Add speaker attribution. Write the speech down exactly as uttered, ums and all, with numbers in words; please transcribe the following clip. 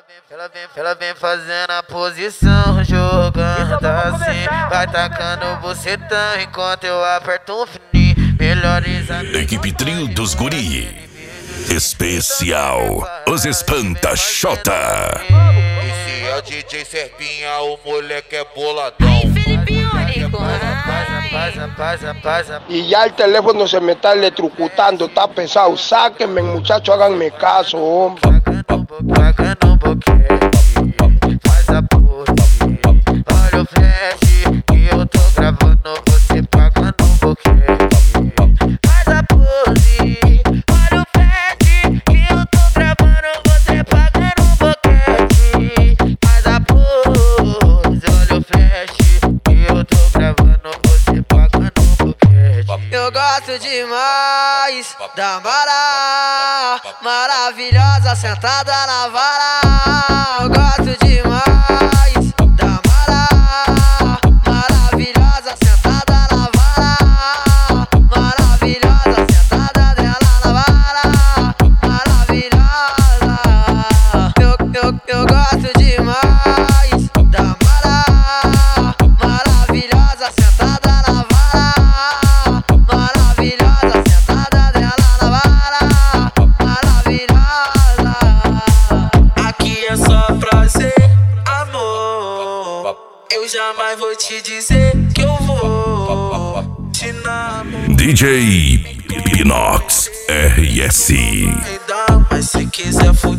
Speaker 1: Ela vem, ela vem fazendo a posição, jogando assim. Vai tacando bucetão enquanto eu aperto um fininho. Melhores amigos.
Speaker 2: Equipe Trio dos Guri. Especial Os Espanta-Xota.
Speaker 3: Esse é o D J Serpinha, o moleque é boladão.
Speaker 4: Ai, Felipe Único.
Speaker 1: Pasa, pasa, pasa.
Speaker 5: Y ya el teléfono se me está electrocutando, está pesado. Sáquenme, muchachos, háganme caso, hombre.
Speaker 1: Pagando um pouquinho, faz a pose. Olha o flash que eu tô gravando, você pagando um pouquinho. Faz a pose. Olha o flash que eu tô gravando, você pagando um pouquinho. Faz a pose. Olha o flash que eu tô gravando, você pagando um pouquinho. Eu gosto demais da Mara, maravilhosa sentada na vara. Eu gosto demais da Mara, maravilhosa sentada na vara. Maravilhosa sentada dela na vara. Maravilhosa. Eu, eu, eu gosto demais da Mara, maravilhosa sentada na vara. Maravilhosa sentada dela na vara. Maravilhosa.
Speaker 6: Aqui é só prazer, amor. Eu jamais vou te dizer que eu vou te namorar.
Speaker 2: D J Pinox R S.
Speaker 6: Mas se quiser fuder